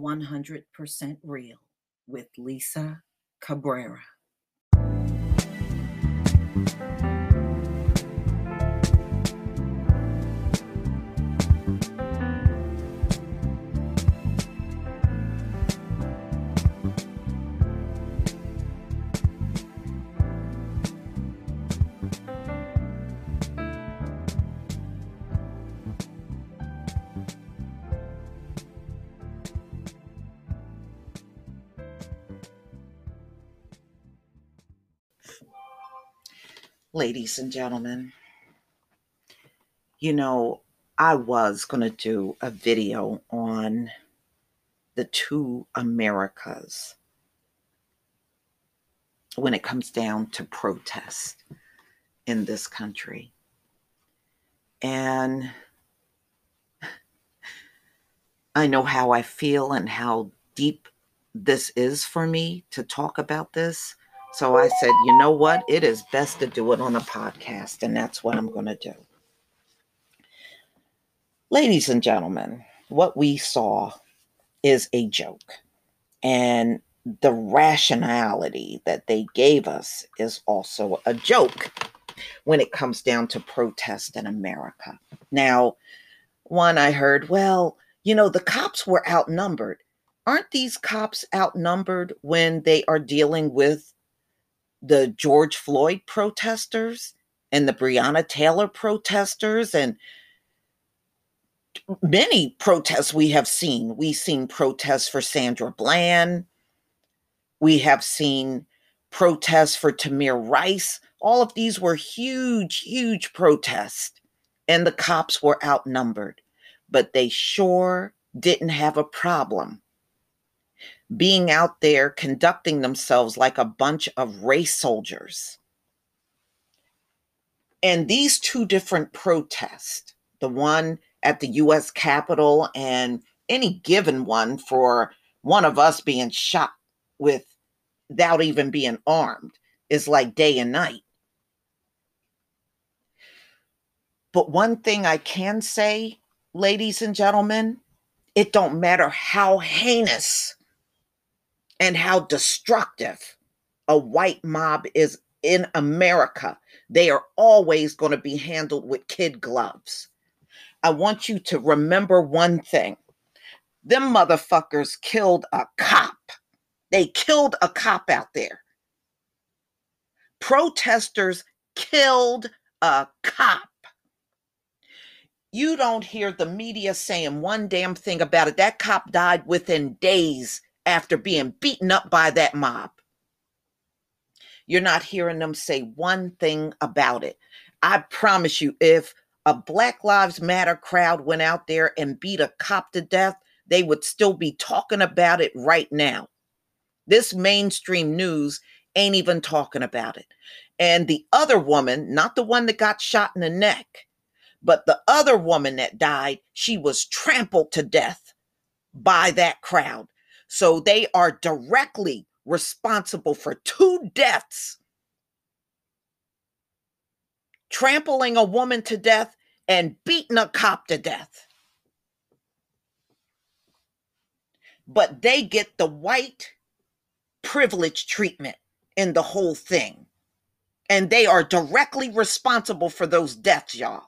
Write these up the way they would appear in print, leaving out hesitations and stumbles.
100% Real with Lisa Cabrera. Ladies and gentlemen, I was going to do a video on the two Americas when it comes down to protest in this country. And I know how I feel and how deep this is for me to talk about this. So I said, you know what? It is best to do it on a podcast, and that's what I'm going to do. Ladies and gentlemen, what we saw is a joke. And the rationality that they gave us is also a joke when it comes down to protest in America. Now, one I heard, the cops were outnumbered. Aren't these cops outnumbered when they are dealing with the George Floyd protesters and the Breonna Taylor protesters and many protests we have seen? We've seen protests for Sandra Bland. We have seen protests for Tamir Rice. All of these were huge, huge protests, and the cops were outnumbered. But they sure didn't have a problem being out there conducting themselves like a bunch of race soldiers. And these two different protests, the one at the U.S. Capitol and any given one for one of us being shot without even being armed, is like day and night. But one thing I can say, ladies and gentlemen, it don't matter how heinous and how destructive a white mob is in America, they are always going to be handled with kid gloves. I want you to remember one thing. Them motherfuckers killed a cop. They killed a cop out there. Protesters killed a cop. You don't hear the media saying one damn thing about it. That cop died within days after being beaten up by that mob. You're not hearing them say one thing about it. I promise you, if a Black Lives Matter crowd went out there and beat a cop to death, they would still be talking about it right now. This mainstream news ain't even talking about it. And the other woman, not the one that got shot in the neck, but the other woman that died, she was trampled to death by that crowd. So they are directly responsible for two deaths. Trampling a woman to death and beating a cop to death. But they get the white privilege treatment in the whole thing. And they are directly responsible for those deaths, y'all.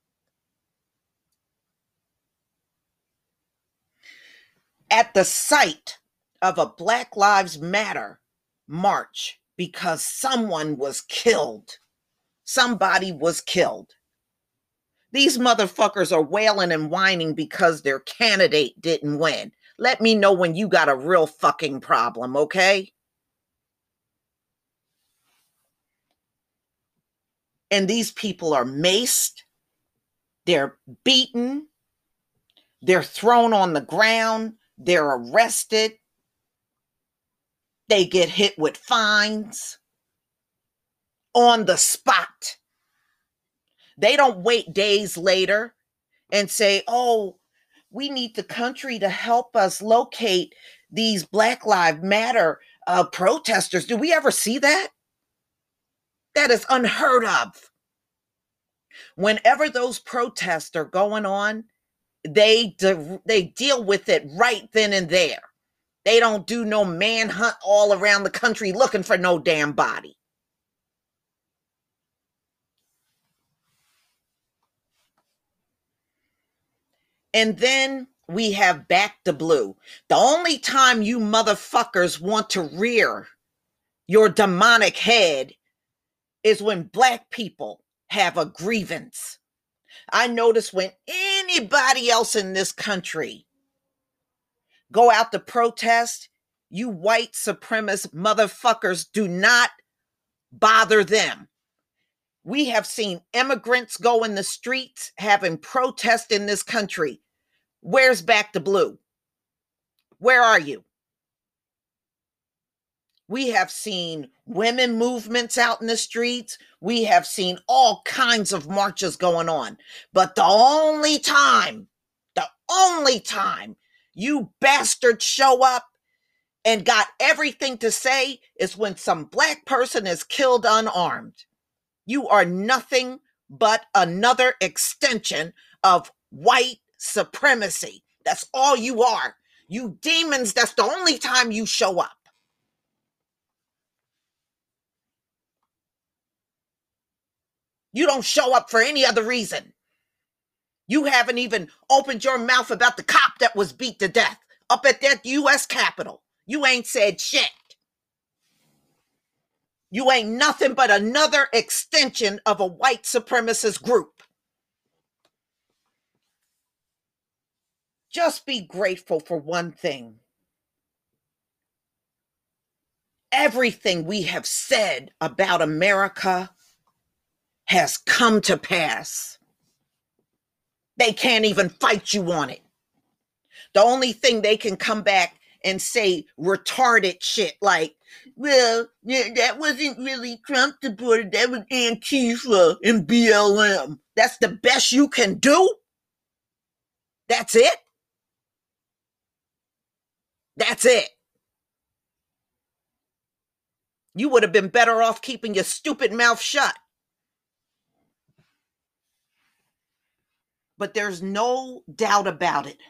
At the site of a Black Lives Matter march, because someone was killed. Somebody was killed. These motherfuckers are wailing and whining because their candidate didn't win. Let me know when you got a real fucking problem, okay? And these people are maced. They're beaten. They're thrown on the ground. They're arrested. They get hit with fines on the spot. They don't wait days later and say, oh, we need the country to help us locate these Black Lives Matter protesters. Do we ever see that? That is unheard of. Whenever those protests are going on, They deal with it right then and there. They don't do no manhunt all around the country looking for no damn body. And then we have Back to Blue. The only time you motherfuckers want to rear your demonic head is when black people have a grievance. I notice when anybody else in this country go out to protest, you white supremacist motherfuckers do not bother them. We have seen immigrants go in the streets having protest in this country. Where's Back to Blue? Where are you? We have seen women movements out in the streets. We have seen all kinds of marches going on. But the only time you bastards show up and got everything to say is when some black person is killed unarmed. You are nothing but another extension of white supremacy. That's all you are. You demons, that's the only time you show up. You don't show up for any other reason. You haven't even opened your mouth about the cop that was beat to death up at that U.S. Capitol. You ain't said shit. You ain't nothing but another extension of a white supremacist group. Just be grateful for one thing. Everything we have said about America has come to pass. They can't even fight you on it. The only thing they can come back and say retarded shit like, well, yeah, that wasn't really Trump supported, that was Antifa and BLM. That's the best you can do? That's it? That's it. You would have been better off keeping your stupid mouth shut. But there's no doubt about it.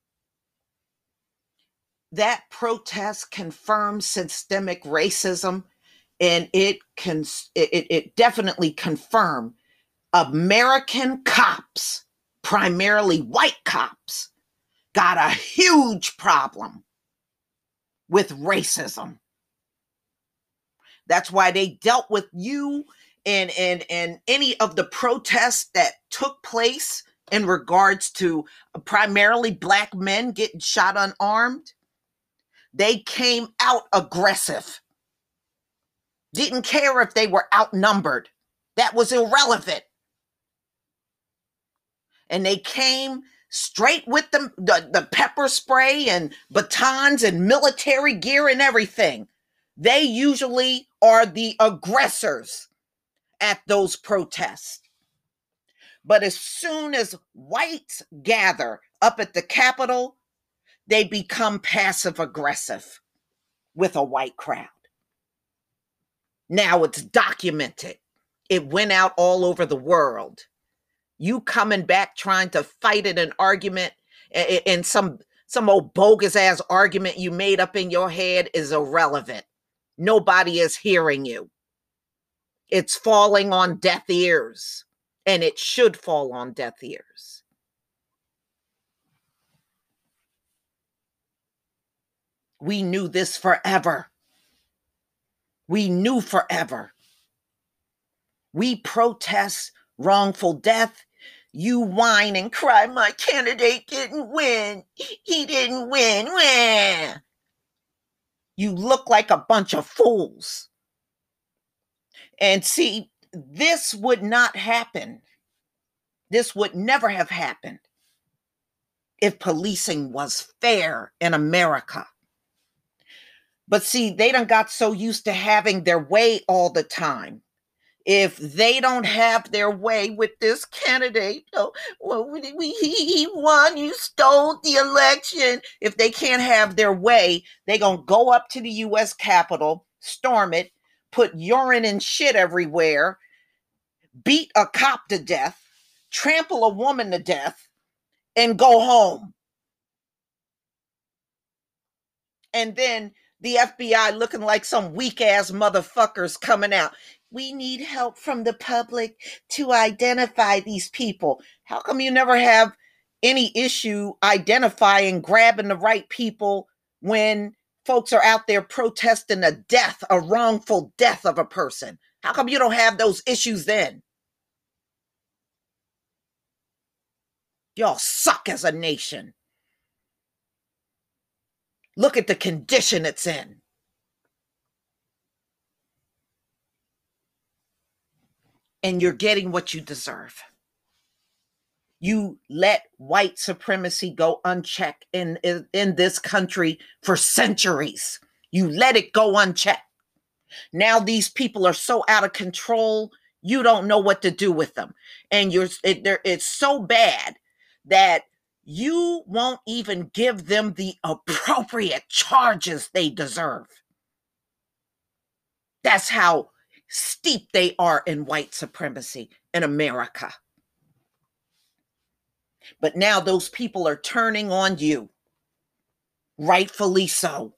That protest confirms systemic racism, and it definitely confirmed American cops, primarily white cops, got a huge problem with racism. That's why they dealt with you and any of the protests that took place in regards to primarily black men getting shot unarmed. They came out aggressive. Didn't care if they were outnumbered. That was irrelevant. And they came straight with the pepper spray and batons and military gear and everything. They usually are the aggressors at those protests. But as soon as whites gather up at the Capitol, they become passive aggressive with a white crowd. Now it's documented. It went out all over the world. You coming back trying to fight in an argument and some old bogus ass argument you made up in your head is irrelevant. Nobody is hearing you. It's falling on deaf ears, and it should fall on deaf ears. We knew this forever. We knew forever. We protest wrongful death. You whine and cry, my candidate didn't win. He didn't win. Wah. You look like a bunch of fools. And see, this would not happen. This would never have happened if policing was fair in America. But see, they done got so used to having their way all the time. If they don't have their way with this candidate, he won, you stole the election. If they can't have their way, they gonna go up to the U.S. Capitol, storm it, put urine and shit everywhere, beat a cop to death, trample a woman to death, and go home. And then the FBI looking like some weak ass motherfuckers coming out. We need help from the public to identify these people. How come you never have any issue identifying, grabbing the right people when folks are out there protesting a wrongful death of a person? How come you don't have those issues then? Y'all suck as a nation. Look at the condition it's in. And you're getting what you deserve. You let white supremacy go unchecked in this country for centuries. You let it go unchecked. Now these people are so out of control, you don't know what to do with them. And it's so bad that you won't even give them the appropriate charges they deserve. That's how steep they are in white supremacy in America. But now those people are turning on you, rightfully so.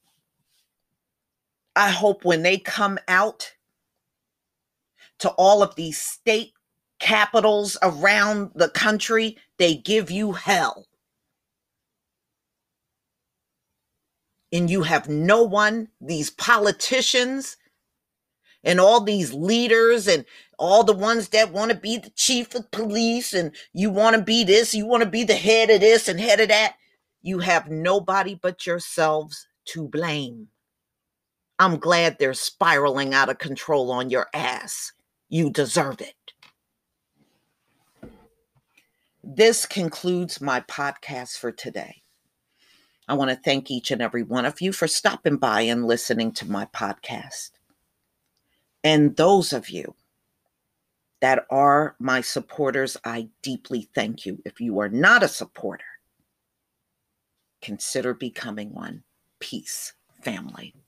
I hope when they come out to all of these state capitals around the country, they give you hell. And you have no one, these politicians and all these leaders and all the ones that want to be the chief of police and you want to be this, you want to be the head of this and head of that. You have nobody but yourselves to blame. I'm glad they're spiraling out of control on your ass. You deserve it. This concludes my podcast for today. I want to thank each and every one of you for stopping by and listening to my podcast. And those of you that are my supporters, I deeply thank you. If you are not a supporter, consider becoming one. Peace, family.